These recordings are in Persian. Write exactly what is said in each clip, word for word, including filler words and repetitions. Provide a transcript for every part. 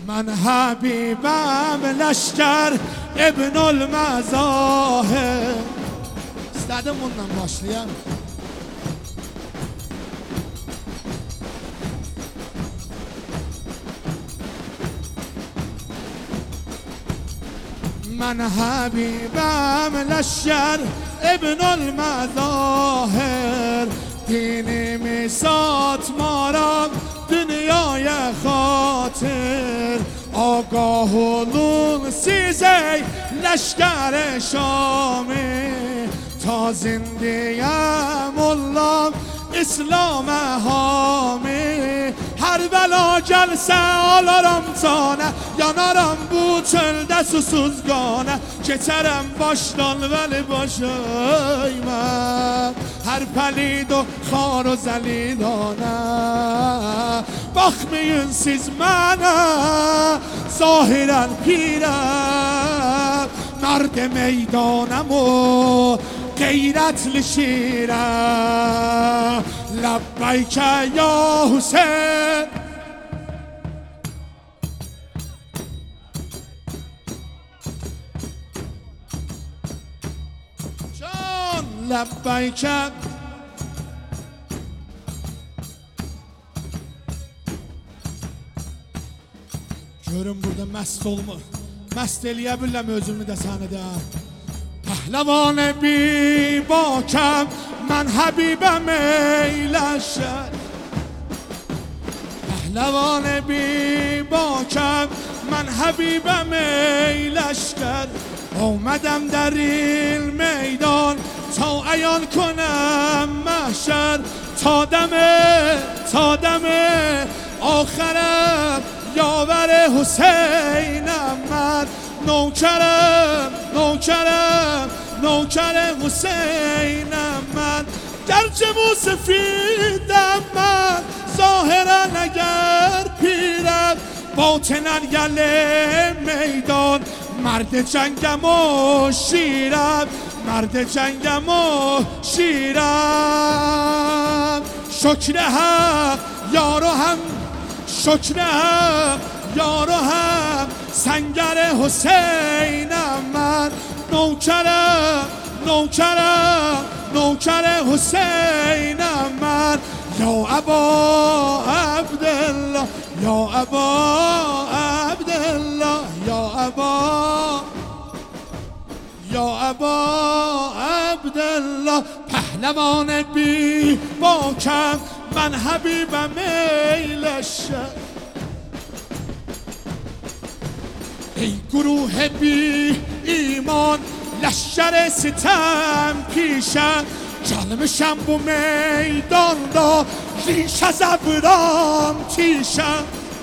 من حبیبم لشکر ابن المظاهر istedim bundan başlayalım. من حبیبم لشکر ابن المظاهر دینی ساتمارم dünyaya خاطر آگاه olun size leşker Şami ta zindiyem Allah'ım İslam'a hami her bela gelse alaram tane yanaram bu çölde susuzgane geçerem baştan veli başıma her pelid o khar o zelilane bakmayın siz bana zahiren pirem مرد میدانم و غیرت شیرم لبیک یا حسین جان لبیک görün burada mest olma mest eləyə özümü də səhnədə Pəhləvan bir bakəm mən həbibəm eyləşər Pəhləvan bir bakəm mən həbibəm eyləşkər Omadəm در il meydan ta əyan کنم محشر تا دم تا دم آخرم یاور حسینم من نوکرم نوکرم نوکر حسینم من گرچه موسفیدم من ظاهرا اگر پیرم باطنا گل میدان مرد جنگم و شیرم مرد جنگم و شیرم شکر حق یارو هم شکر هم یارو هم سنگر حسینم من نوکرم نوکرم نوکر حسینم من یا ابا عبدالله یا ابا عبدالله یا ابا یا ابا عبدالله پهلوان بی باکم من حبیبم ایلشه ای گروه بی ایمان لشکر ستم پیشم جلمشم بو میدان دا ریش از ابرام تیشم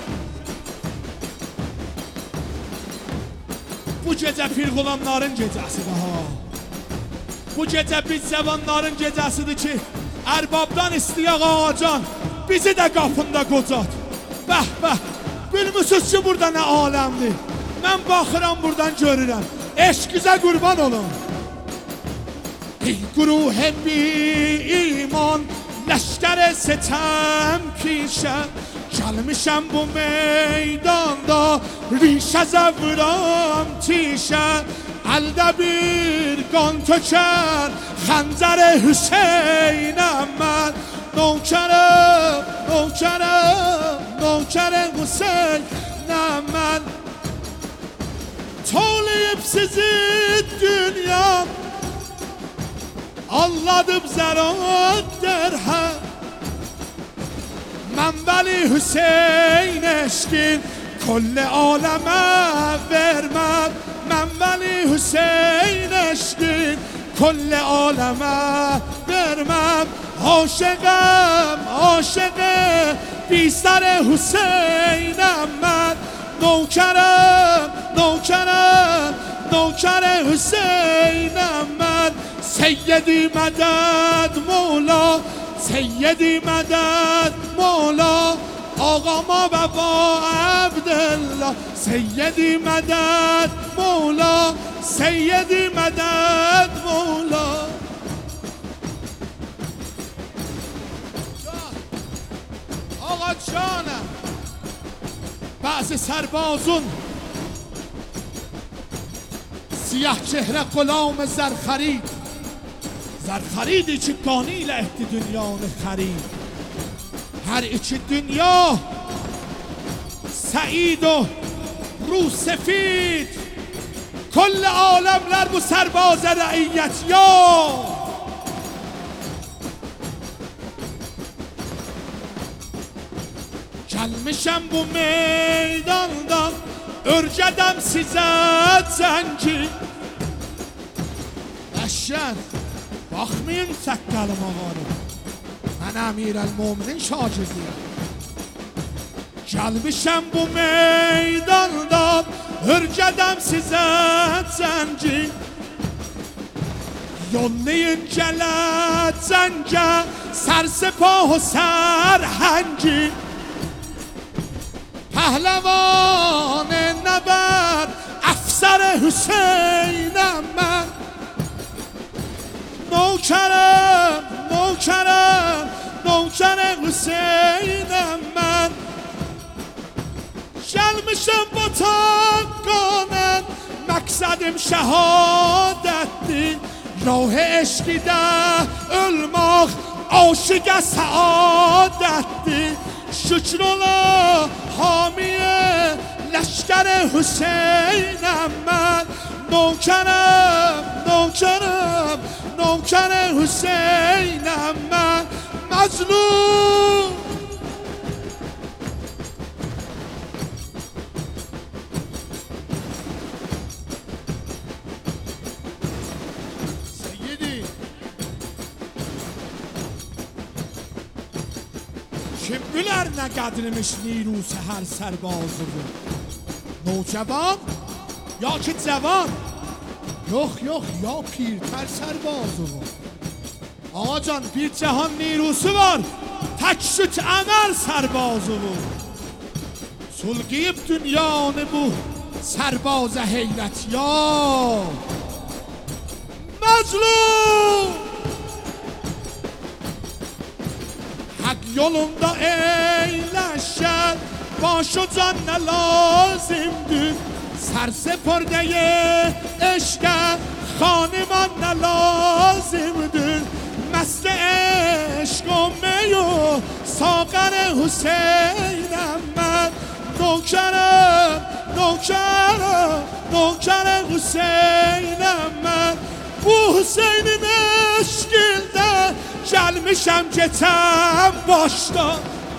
Bu gecə Pirqulamların gecəsidir ha. Bu gecə biz zəvanların gecəsidir ki ərbabdan istəyək ağacan bizi də qapında qocat. Bəh bəh bilmişsiniz ki burada nə aləmdir. Mən baxıram buradan görürəm. Eşqizə qurban olun. ای گروه بی ایمان لشکر ستم پیشم کلمشم بو میدان دا ریش از ابرام تیشم الدبیر گان تو کرد خنجر حسینم من نوکرم نوکرم نوکر حسینم من tolayıp sizi dünyam Alladım zerat derhem من ولی حسین eşkin کل عالمه vermem من ولی حسین eşkin کل عالمه vermem عاشقم عاشق بی سر حسینم من نوکرم نوکرم نوکر حسینم من سیدی مدد مولا سیدی مدد مولا آقا ما بابا عبدالله سیدی مدد مولا سیدی مدد مولا آقا جانم بعض سربازون سیاه چهره غلام زر خرید، زر خریدی چی قانیل اهد دنیا خرید. هر ایچی دنیا سعید و رو سفید، کل عالمler bu سرباز رعیت یا gelmişem bu meydandan, örgədəm sizə zəngi. Əşər, baxmayın səqqalım ağarım, mən əmirəl-müminin şagirdiyəm. Gelmişem bu meydandan, örgədəm sizə zəngi. Yollayın gələt zəngə, sərsepah و sərhəngi. پهلوان نبرد افسر حسینم من، نوکرم نوکرم نوکر حسینم من. gelmişim bu takkanın, məqsədim şəhadətdir. Rah eşqidə ölmək aşiqə səadətdir. şükür ola hamiye leşker Hüseyin'im ben. Nokərəm, nokərəm, nokər Hüseyin'im ben. Mazlum kim bilir ne qədrmiş نیروس هر سربازı bu. نوجوان یا ki cavan. Yox yox ya pirtər sərbazı bu. Ağacan bir cahan نیروsu var, tək süt əmər sərbazı bu. Sulqiyib dünyanı bu sərbazə heyrət ya. Məzlum hak yolunda eyleşen, baş o can ne lazımdır. Serseperde eşke hanıman ne lazımdır. Mesle eşk o meyo sağır Hüseyin'im ben. Nokərəm, nokərəm, nokər Hüseyin'im ben. Bu Hüseyin'in eşkinde gelmişem geçen başta.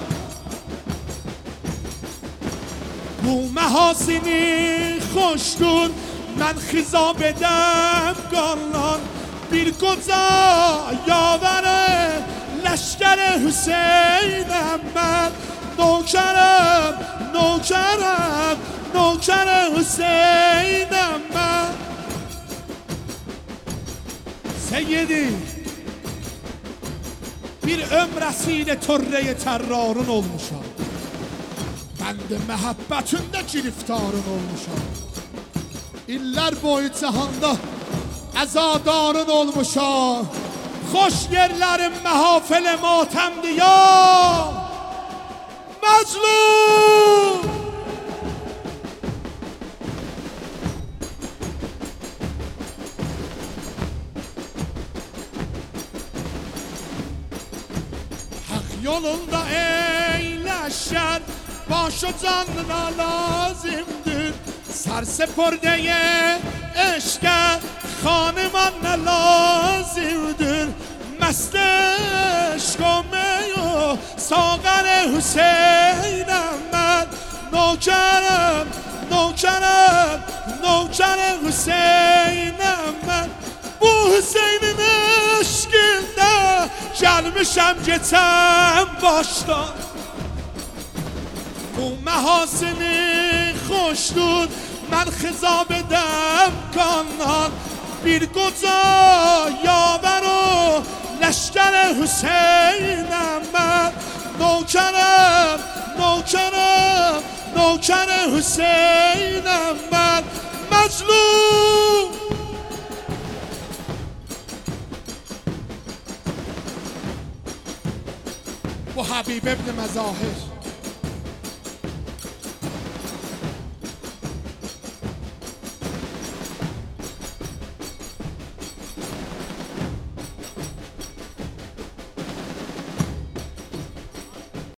Bu məhasini xoşdur, mən xizab edəm qanlan. Bir qoca yavərə leşkər Hüseyin'im mən. Nokərəm, nokərəm, nokər Hüseyin'im mən. Seyyidi bir ömrəsiyle törreye tərrarın olmuşam. Ben de məhəbbətində giriftarın olmuşam. İllər boyu cahanda əzadarın olmuşam. Xoş yerlərim məhafəl matəmdir ya. Məzlum yolunda eyleşen, baş o canına lazımdır. Serseperdeye eşke hanıman ne lazımdır. Mest eşk o meyo sağır Hüseyin'im ben. Nokərəm, nokərəm, nokər Hüseyin'im ben. Bu Hüseyin'in eşkinde gelmişem geçen baştan. Bu məhasini xoşdur, mən xizab edəm qandan. Bir qoca yavər o leşkər Hüseyin'im mən. Nokərəm, nokərəm, nokər Hüseyin'im mən. Məzlum bu Habib ibn Məzahir